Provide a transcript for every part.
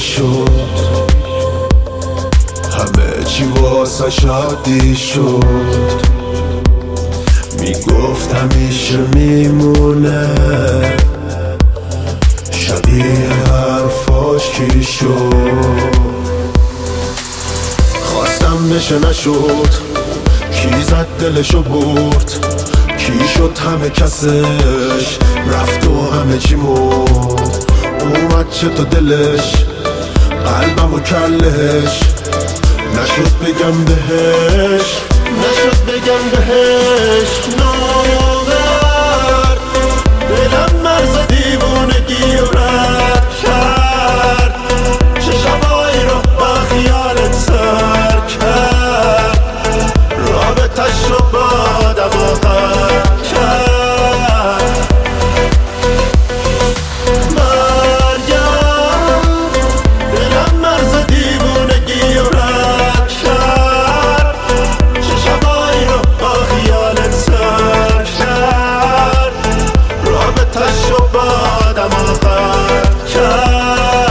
شد، همه چی واسه شادی شد. میگفت همیشه میمونه، شبیه حرفاش کی شد. خواستم بشه نشد، کی زد دلشو برد، کی شد همه کسش، رفت و همه چی مرد. اومد چه تو دلش، قلبم و کلش، نشد بگم بهش، نشد بگم بهش. ناور دلم مرز دیوونگی و رد کرد، چه شبایی رو با خیالت سر کرد، رابطش رو با آدم آخر کرد. مریم دلم مرز دیوونگی و رد کرد، چه شبایی رو با خیالت سر کرد، رابطش رو با آدم آخر کرد.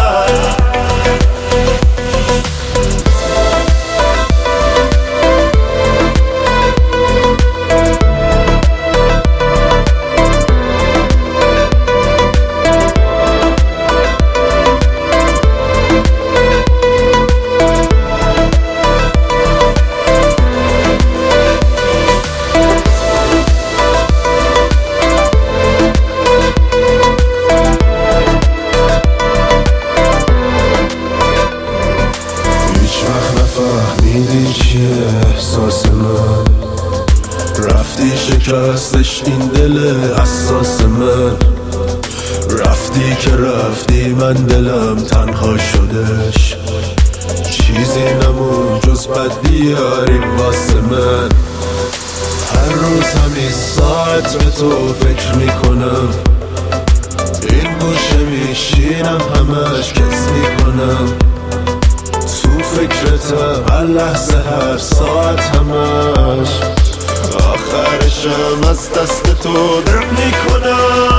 فهمیدی چیه احساس من، رفتی شکستش این دل حساس من، رفتی که رفتی من دلم تنها شدش، چیزی نمون جز بد بیاری واسه من. هر روز همین ساعت به تو فکر میکنم، این گوشه میشینم همش کس میکنم، فکرتم هر لحظه هر ساعت همش، آخرشم از دست تو درد میکنم.